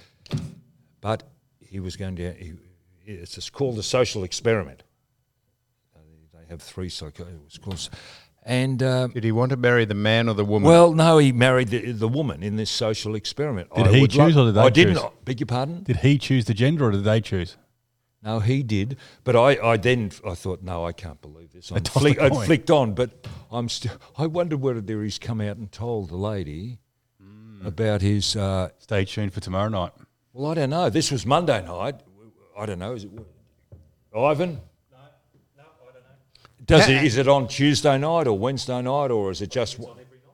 But he was going to. He, it's just called a social experiment. Uh, They have three psycho. It was called, and um, Did he want to marry the man or the woman? well, no, he married the, the woman in this social experiment. Did I he would choose lo- or did they I didn't. choose? Beg your pardon. Did he choose the gender or did they choose? No, he did, but I, I then I thought, no, I can't believe this. I tossed the flick, I'd coin. flicked on, but I'm still. I wonder whether he's come out and told the lady about his. Uh, Stay tuned for tomorrow night. well, I don't know. This was Monday night. I don't know. Is it Ivan? No, no, I don't know. Does it? Is it on Tuesday night or Wednesday night, or is it just?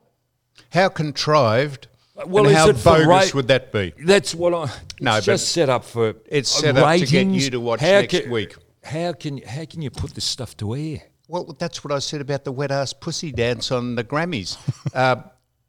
how contrived Well, and is how it for bogus ra- would that be? That's what I. No, it's but just set up for. it's uh, set up to get ratings. you to watch How next ca- week. How can how can you put this stuff to air? Well, that's what I said about the wet ass pussy dance on the Grammys. uh,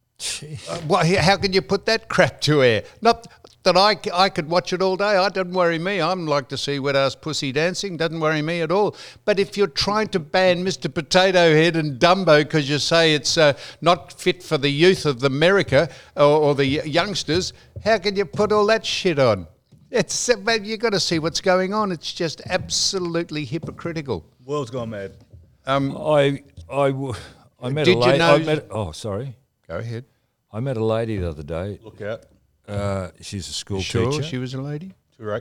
uh, well, how can you put that crap to air? Not that I, c- I could watch it all day. I doesn't worry me. I'm like to see wet ass pussy dancing. Doesn't worry me at all. But if you're trying to ban Mister Potato Head and Dumbo because you say it's uh, not fit for the youth of America or, or the y- youngsters, how can you put all that shit on? It's uh, but you got to see what's going on. It's just absolutely hypocritical. World's gone mad. I I, w- I met Did a you lady. know- I met, oh, sorry. Go ahead. I met a lady the other day. Look out. Uh, she's a school Sure, teacher, she was a lady. Correct.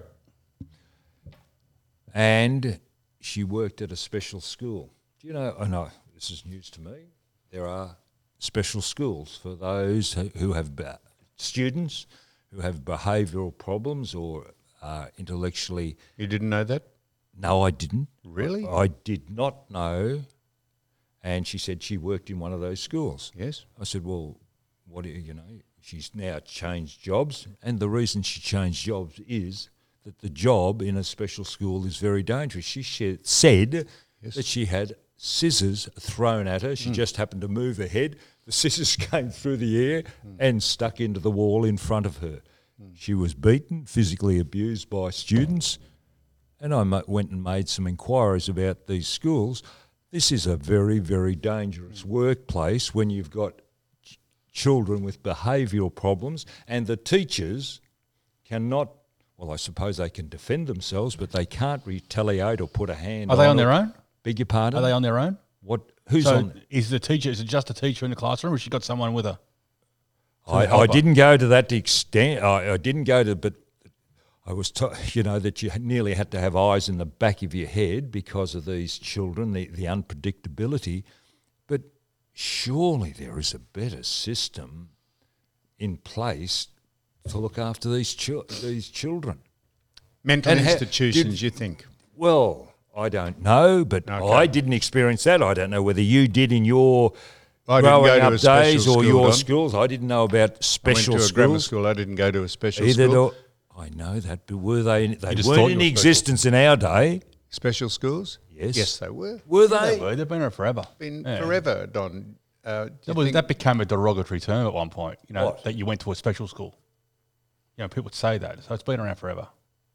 and she worked at a special school. Do you know? Oh no, this is news to me. There are special schools for those who, who have be- students who have behavioural problems or are intellectually. You didn't know that? No, I didn't. Really? I did not know. And she said she worked in one of those schools. Yes. I said, well, what do you, you know, she's now changed jobs. And the reason she changed jobs is that the job in a special school is very dangerous. She sh- said that she had scissors thrown at her. She just happened to move her head. The scissors came through the air and stuck into the wall in front of her. She was beaten, physically abused by students. And I ma- went and made some inquiries about these schools. This is a very, very dangerous workplace when you've got ch- children with behavioural problems, and the teachers cannot, well, I suppose they can defend themselves, but they can't retaliate or put a hand Are they on it. their own? Beg your pardon? Are they on their own? What? Who's so on? is the teacher, is it just a teacher in the classroom or has she got someone with her? I, help I her. didn't go to that extent. I, I didn't go to, but I was, t- you know, that you nearly had to have eyes in the back of your head because of these children, the, the unpredictability. But surely there is a better system in place to look after these chil- these children. Mental And ha- institutions, did- you think? Well, I don't know, but Okay. I didn't experience that. I don't know whether you did in your I didn't growing go to up a special days or school, your Don. schools. I didn't know about special I went to a grammar schools. school. I didn't go to a special Either school. do- I know that, but were they? They just weren't thought in you were existence in our day. Special schools? Yes. Yes, they were. Were They they? were. They've been around forever. Been Yeah. forever, Don. Uh, do you That, was, think- that became a derogatory term at one point, you know, What? that you went to a special school. You know, people would say that. So it's been around forever.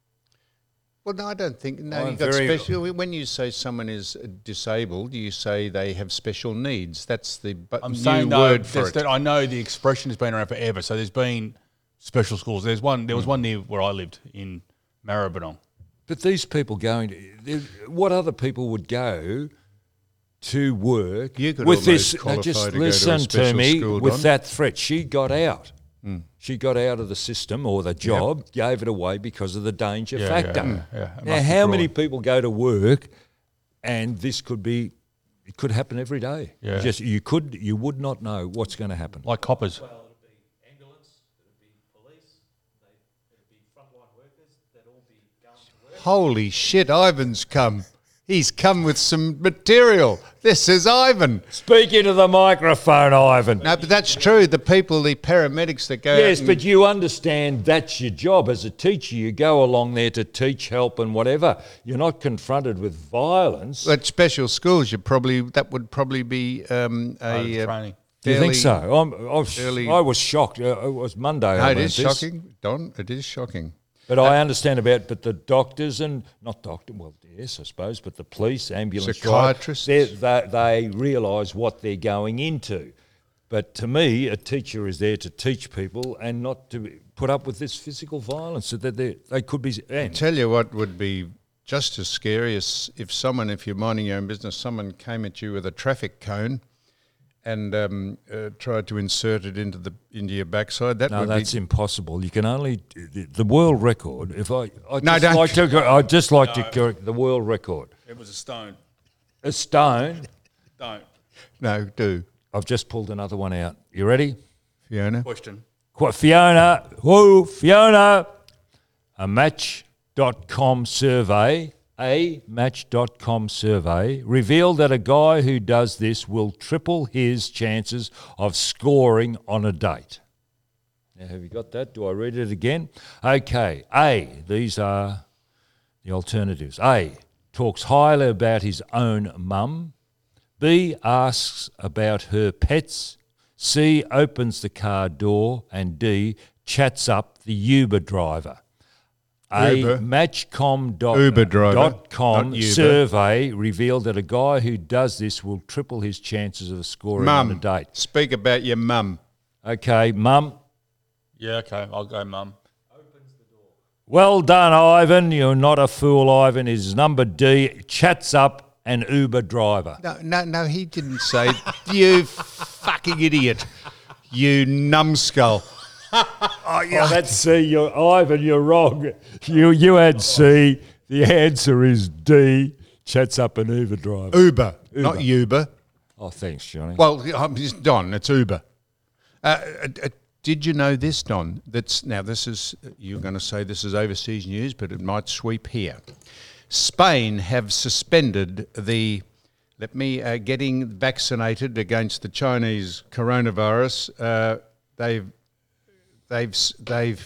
Well, no, I don't think. No, I'm you got very- special. When you say someone is disabled, you say they have special needs. That's the bu- I'm new saying no, word for that's it. that I know the expression has been around forever. So there's been special schools. There's one. There was one near where I lived in Maribyrnong. But these people going, there- what other people would go to work You could with this? almost Now qualify just to go to a listen to, special me school, with Don. that threat. She got out. She got out of the system or the job, gave it away because of the danger Yeah, factor. yeah, yeah, yeah. It Now, must be how many broad. people go to work, and this could be, it could happen every day. Yeah. Just you could, you would not know what's going to happen. Like coppers. Well, it'll be ambulance, it'll be police, they, it'll be frontline workers, they'll all be going to work. Holy shit, Ivan's come. He's come with some material. This is Ivan. Speak into the microphone, Ivan. No, but that's true. The people, the paramedics that go Yes, out and- but you understand that's your job as a teacher. You go along there to teach, help, and whatever. You're not confronted with violence. at special schools, you probably that would probably be um, Part of a uh, training. Do you think fairly- so? I'm, I, was, fairly- I was shocked. Uh, it was Monday. No, I it learnt is this. shocking, Don. It is shocking. But I understand about, but the doctors and not doctor, well, yes, I suppose, but the police, ambulance, Psychiatrists. drivers, they, they realise what they're going into. But to me, a teacher is there to teach people and not to put up with this physical violence so that they they could be. And Tell you what would be just as scary as if someone, if you're minding your own business, someone came at you with a traffic cone and um, uh, tried to insert it into the into your backside. That no, would that's be impossible. You can only the, the world record. If I, I No, just don't. like to, I just like to correct the world record. It was a stone. A stone. Don't. no do I've just pulled another one out. You ready? Fiona. Question. Qu- Fiona, whoa, Fiona, a match dot com survey, a match dot com survey revealed that a guy who does this will triple his chances of scoring on a date. Now, have you got that? Do I read it again? Okay. A, these are the alternatives. A, talks highly about his own mum. B, asks about her pets. C, opens the car door. And D, chats up the Uber driver. A Uber. Matchcom dot, Uber driver, dot com not Uber. survey revealed that a guy who does this will triple his chances of scoring on a Mum, date. speak about your mum. Okay, mum. Yeah, okay. I'll go, mum. Well done, Ivan. You're not a fool, Ivan. Is number D, chats up an Uber driver. No, no, no, he didn't say, you fucking idiot, you numbskull. Oh, that's C. You're, Ivan, you're wrong. You you had C. The answer is D. Chats up an Uber driver. Uber, not Uber. Oh, thanks, Johnny. Well, um, it's Don, it's Uber. Uh, uh, uh, did you know this, Don? That's now this is you're going to say this is overseas news, but it might sweep here. Spain have suspended the let me uh, getting vaccinated against the Chinese coronavirus. Uh, they've they've s- they've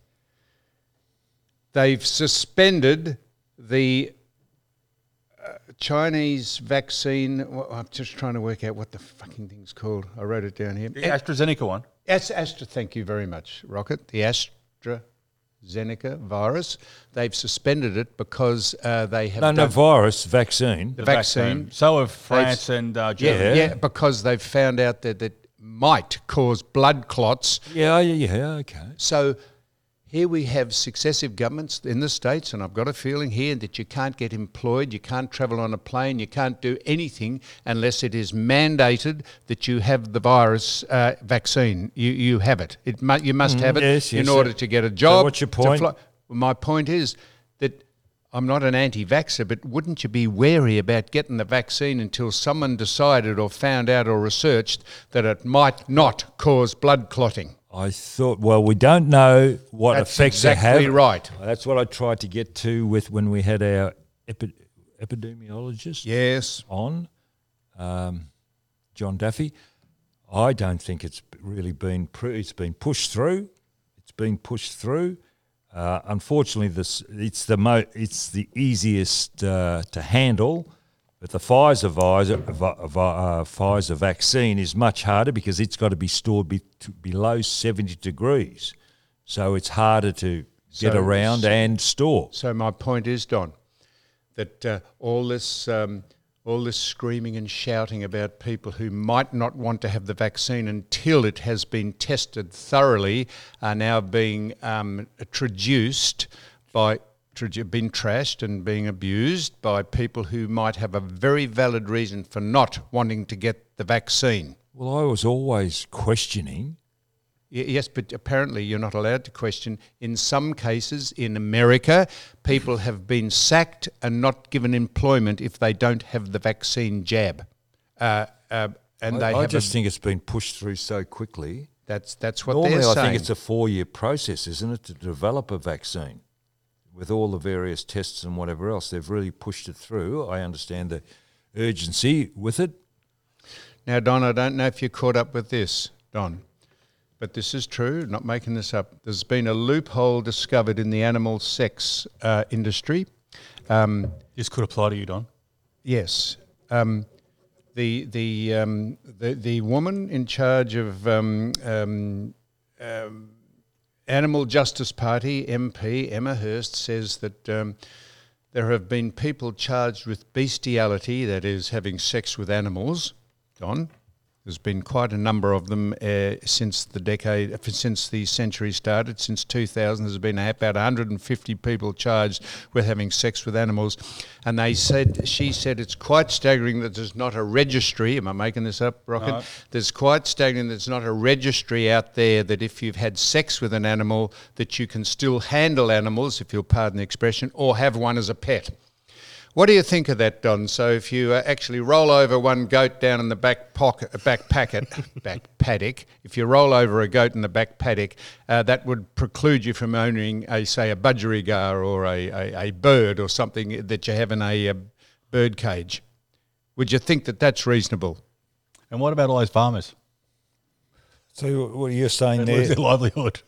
they've suspended the uh, Chinese vaccine. Well, I'm just trying to work out what the fucking thing's called. I wrote it down here. The AstraZeneca one. As- Astra, thank you very much, Rocket. The AstraZeneca virus. They've suspended it because uh, they have no, no, done virus, vaccine. the vaccine. So have France and uh, Germany. Yeah. Yeah, because they've found out that it might cause blood clots. Yeah, yeah, yeah, okay. So Here we have successive governments in the States, and I've got a feeling here that you can't get employed, you can't travel on a plane, you can't do anything unless it is mandated that you have the virus uh, vaccine. You you have it. It mu- you must have it yes, in yes. order to get a job. what's your to point? fly- My point is that I'm not an anti-vaxxer, but wouldn't you be wary about getting the vaccine until someone decided or found out or researched that it might not cause blood clotting? I thought, well, we don't know what That's effects it exactly have. right. That's what I tried to get to with when we had our epi- epidemiologist Yes. on, um, John Duffy. I don't think it's really been pr- it's been pushed through. It's been pushed through. Uh, unfortunately, this it's the mo- it's the easiest uh, to handle. But the Pfizer, Pfizer, uh, Pfizer vaccine is much harder because it's got to be stored be, to below seventy degrees. So it's harder to get So- around and store. So my point is, Don, that uh, all this um, all this screaming and shouting about people who might not want to have the vaccine until it has been tested thoroughly are now being um, traduced by tradu- been trashed and being abused by people who might have a very valid reason for not wanting to get the vaccine. Well, I was always questioning. Y- Yes, but apparently you're not allowed to question. In some cases, in America, people have been sacked and not given employment if they don't have the vaccine jab. Uh, uh, and they I, I have just a, think it's been pushed through so quickly. that's that's what Normally, they're I saying. think it's a four-year process, isn't it, to develop a vaccine with all the various tests and whatever else. They've really pushed it through. I understand the urgency with it. Now, Don, I don't know if you're caught up with this, Don, but this is true, not making this up. There's been a loophole discovered in the animal sex uh, industry. Um, This could apply to you, Don. Yes. Um, the the um, the the woman in charge of um, um, um, Animal Justice Party M P Emma Hurst says that um, there have been people charged with bestiality, that is, having sex with animals. Don, there's been quite a number of them uh, since the decade, uh, since the century started. Since two thousand, there's been about one hundred fifty people charged with having sex with animals, and they said, she said, it's quite staggering that there's not a registry. Am I making this up, Rocket? No. There's quite staggering that there's not a registry out there that if you've had sex with an animal, that you can still handle animals, if you'll pardon the expression, or have one as a pet. What do you think of that, Don? So if you uh, actually roll over one goat down in the back pocket, back packet, back paddock, if you roll over a goat in the back paddock, uh, that would preclude you from owning, a say, a budgerigar or a, a, a bird or something that you have in a, uh bird cage. Would you think that that's reasonable? And what about all those farmers? So what you're saying They lose there, their livelihood.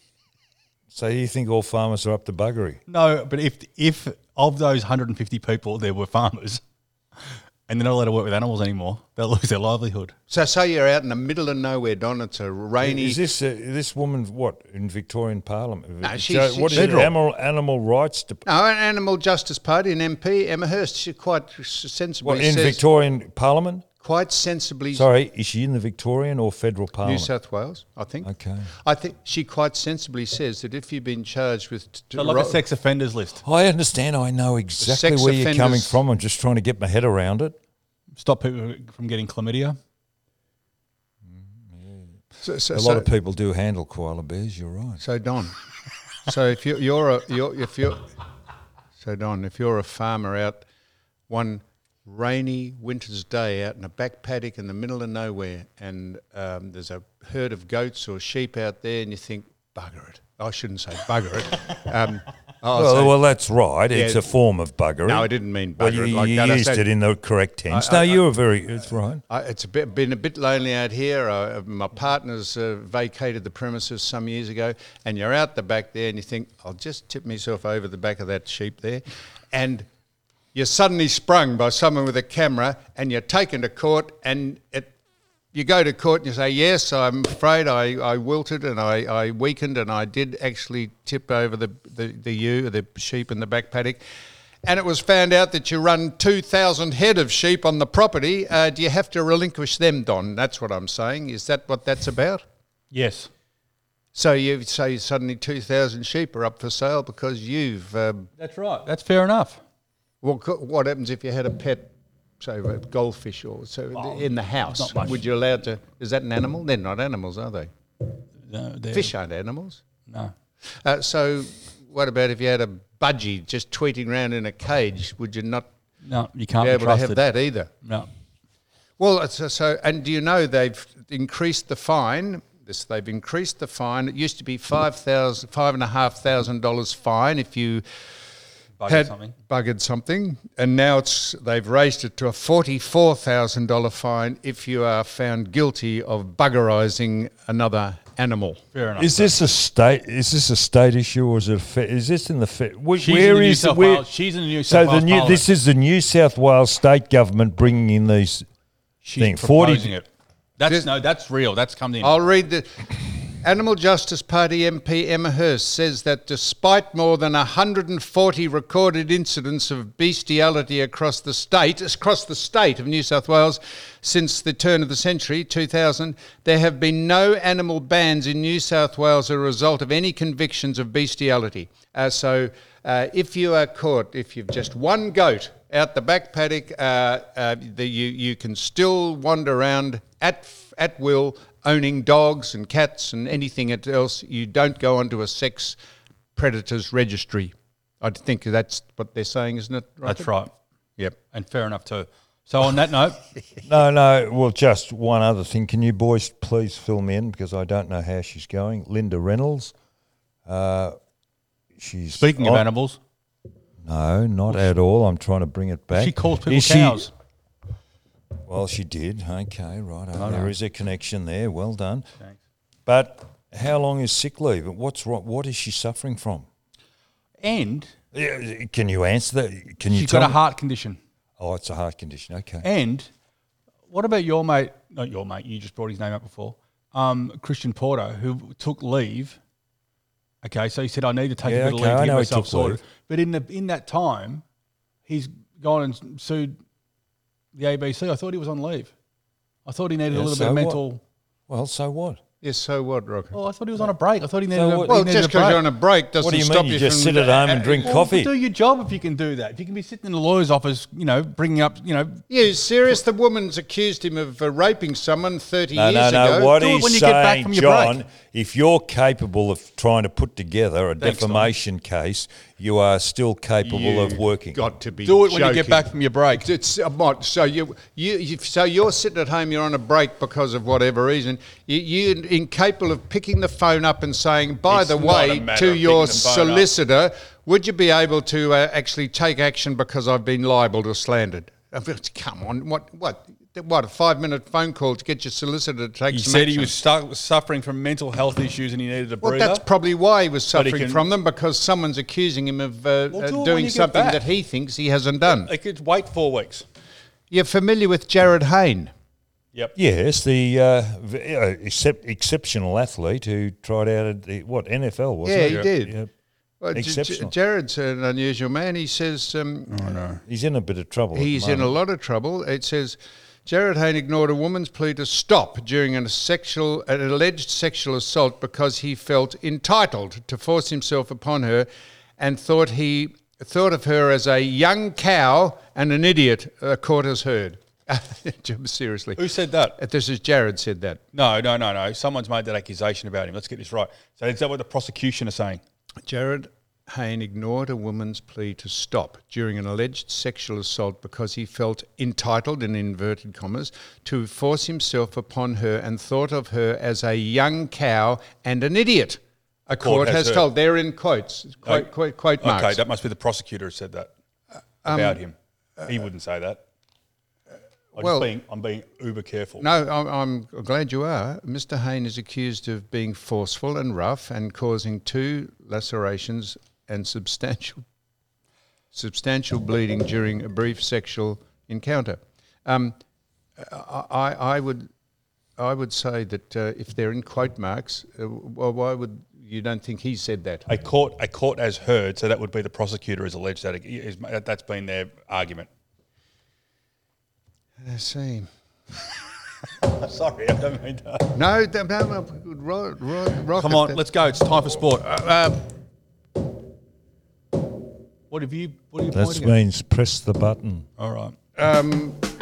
so you think all farmers are up to buggery? No, but if if of those one hundred fifty people there were farmers and they're not allowed to work with animals anymore, they'll lose their livelihood. So say you're out in the middle of nowhere, Don, it's a rainy... Is this uh, this woman what in Victorian Parliament? No, Jo- she's- what is she's- it? Animal animal rights to No, an Animal Justice Party, an M P, Emma Hurst, she quite sensibly what in says... Victorian Parliament? Quite sensibly... Sorry, is she in the Victorian or federal New Parliament? South Wales, I think. Okay. I think she quite sensibly says that if you've been charged with... T- So like ro- a sex offenders list. I understand. I know exactly sex where you're coming offenders- from. I'm just trying to get my head around it. Stop people from getting chlamydia. So, so, A so, lot of people do handle koala bears. You're right. so Don, so if you, you're a... You're, if you're, so Don, if you're a farmer out one rainy winter's day out in a back paddock in the middle of nowhere and um, there's a herd of goats or sheep out there and you think, bugger it. I shouldn't say bugger it. Um, I'll Well, say- well, that's right. It's Yeah. a form of buggery. no, I didn't mean bugger Well, you, it like you that. I used said- it in the correct tense. I- no, I- you were very. It's right. I, it's a bit, been a bit lonely out here. Uh, my partner's uh, vacated the premises some years ago, and you're out the back there, and you think, I'll just tip myself over the back of that sheep there, and you're suddenly sprung by someone with a camera, and you're taken to court, and it, you go to court and you say, yes, I'm afraid I, I wilted and I, I weakened, and I did actually tip over the, the, the ewe, the sheep in the back paddock. And it was found out that you run two thousand head of sheep on the property. Uh, do you have to relinquish them, Don? That's what I'm saying. Is that what that's about? Yes. So you say suddenly two thousand sheep are up for sale because you've. Um, That's right. That's fair enough. well, co- what happens if you had a pet, say, a goldfish or so Oh, in the house? not much. Would you allow to? Is that an animal? They're not animals, are they? No, they're- Fish aren't animals. No. Uh, so, what about if you had a budgie just tweeting around in a cage? Would you not No, you can't be be able to trusted. have that either? No. Well, so, so and do you know they've increased the fine? This they've increased the fine. It used to be five thousand, five and a half thousand dollars fine if you Buggered had something. buggered something, and now it's they've raised it to a forty-four thousand dollar fine if you are found guilty of buggerizing another animal. Fair enough. Is this a state? Is this a state issue, or is it? A fe- is this in the? Fe- wh- She's where in the New is South where- Wales. She's in the New So South the Wales new. Parliament. This is the New South Wales state government bringing in these. She's thing. proposing forty it. That's Just- no, that's real. That's come in. I'll read the. Animal Justice Party M P Emma Hurst says that despite more than one hundred forty recorded incidents of bestiality across the state, across the state of New South Wales since the turn of the century, two thousand, there have been no animal bans in New South Wales as a result of any convictions of bestiality. Uh, so uh, if you are caught, if you've just one goat out the back paddock, uh, uh, the, you, you can still wander around at, at will, owning dogs and cats and anything else. You don't go onto a sex predators registry. I think that's what they're saying, isn't it? Robert? That's right. Yep. And fair enough too. So on that note, No, no. Well, just one other thing. Can you boys please fill me in because I don't know how she's going. Linda Reynolds. Uh, she's speaking of on- animals, No, not at all. I'm trying to bring it back. she calls people Is she- cows. Well, she did. Okay, right. I there know. is a connection there. Well done. Thanks. But how long is sick leave? What's wrong? What is she suffering from? And Yeah, can you answer that? Can you she's tell got a me? heart condition. Oh, it's a heart condition. Okay. And what about your mate? Not your mate. You just brought his name up before. Um, Christian Porter, who took leave. Okay, so he said, "I need to take Yeah, a bit okay, of leave I to get know he myself took sorted." leave. But in the in that time, he's gone and sued the A B C. I thought he was on leave. I thought he needed Yeah, a little so bit of what? mental. Well, so what? Yes, so what, Rocker? Oh, I thought he was on a break. I thought he needed. So a, what- he Well, needed just a because break. you're on a break doesn't What do you stop mean? You you just from sit at home and drink Well, coffee? do your job if you can do that. If you can be sitting in the lawyer's office, you know, bringing up, you know, Yeah, serious. The woman's accused him of uh, raping someone thirty No, no, years no. ago. What Do it he's when you get back saying, from your John, break. if you're capable of trying to put together a Thanks, Tom. defamation case, you are still capable of working. Got to be do it when you get joking. back from your break. It's uh, what? So you, you, you, so you're sitting at home. You're on a break because of whatever reason. You, you're incapable of picking the phone up and saying, "By It's the not way, a matter to of your picking the phone up. solicitor, would you be able to uh, actually take action because I've been libelled or slandered?" I mean, come on, what, what, what? A five-minute phone call to get your solicitor to take He some said action. he was stu- suffering from mental health issues and he needed a Well, breather. that's probably why he was But he suffering can- from them, because someone's accusing him of uh, Well, uh, do it when doing you get something back. that he thinks he hasn't done. They could wait four weeks. You're familiar with Jared Hayne? Yep. Yes, the uh, v- uh, excep- exceptional athlete who tried out at the, what, N F L, wasn't Yeah, it? he did. Yeah. Well, J- J- Exceptional. Jared's an unusual man. He says um, He's in a bit of trouble. he's at the in a moment. lot of trouble. It says Jared Hayne ignored a woman's plea to stop during an sexual, an alleged sexual assault because he felt entitled to force himself upon her, and thought he thought of her as a young cow and an idiot. A court has heard. Seriously, Who said that? this is Jared said that. no, no, no, no. Someone's made that accusation about him. Let's get this right. So is that what the prosecution are saying? Jared Hayne ignored a woman's plea to stop during an alleged sexual assault because he felt entitled, in inverted commas, to force himself upon her and thought of her as a young cow and an idiot. A court, Court has has heard. told. They're in quotes, quote, Oh, quote, quote marks. Okay, that must be the prosecutor who said that about him. He wouldn't say that. I'm, well- just being, I'm being uber careful. No, I'm, I'm glad you are. Mister Hayne is accused of being forceful and rough and causing two lacerations and substantial substantial bleeding during a brief sexual encounter. Um, I, I would I would say that uh, if they're in quote marks, uh, well, why would you don't think he said that? A court, a court has heard, so that would be the prosecutor has alleged that. Is, that's been their argument. I see. Sorry, I don't mean that. No, no, no, no, good, ro- ro- rocket Come on, that. let's go. It's time for sport. Uh, uh, what have you? What are you That pointing at? means press the button. All right. Um,